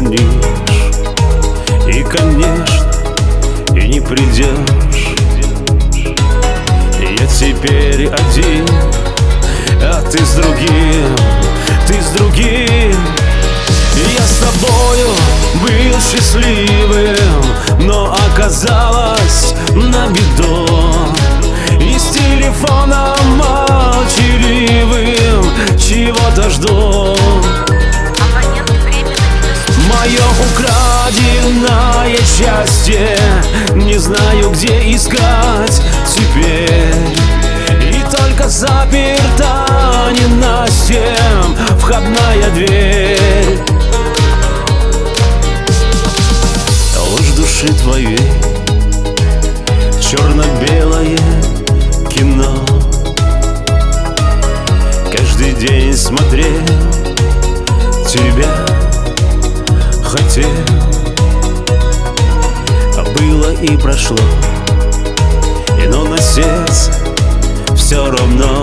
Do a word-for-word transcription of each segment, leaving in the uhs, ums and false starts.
позвонишь, и, конечно, и не придешь. Я теперь один, а ты с другим, ты с другим. Я с тобою был счастливым, но оказалось на беду. И с телефоном молчаливым чего-то жду. Мое украденное счастье не знаю, где искать теперь. И только заперта ненастьем входная дверь. Ложь души твоей, черно-белое кино. Каждый день смотрел тебя, хотел, а было и прошло. И но на сердце все равно.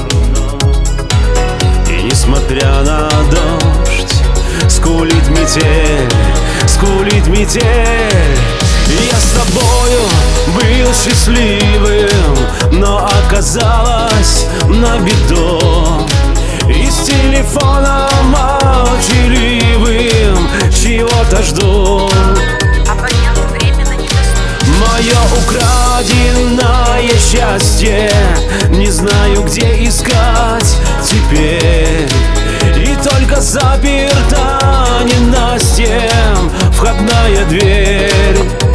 И несмотря на дождь, скулит метель, скулит метель. Я с тобою был счастливым, но оказалось на беду. И с телефоном молчаливым чего-то жду. Мое украденное счастье не знаю, где искать теперь. И только заперта ненастьем входная дверь.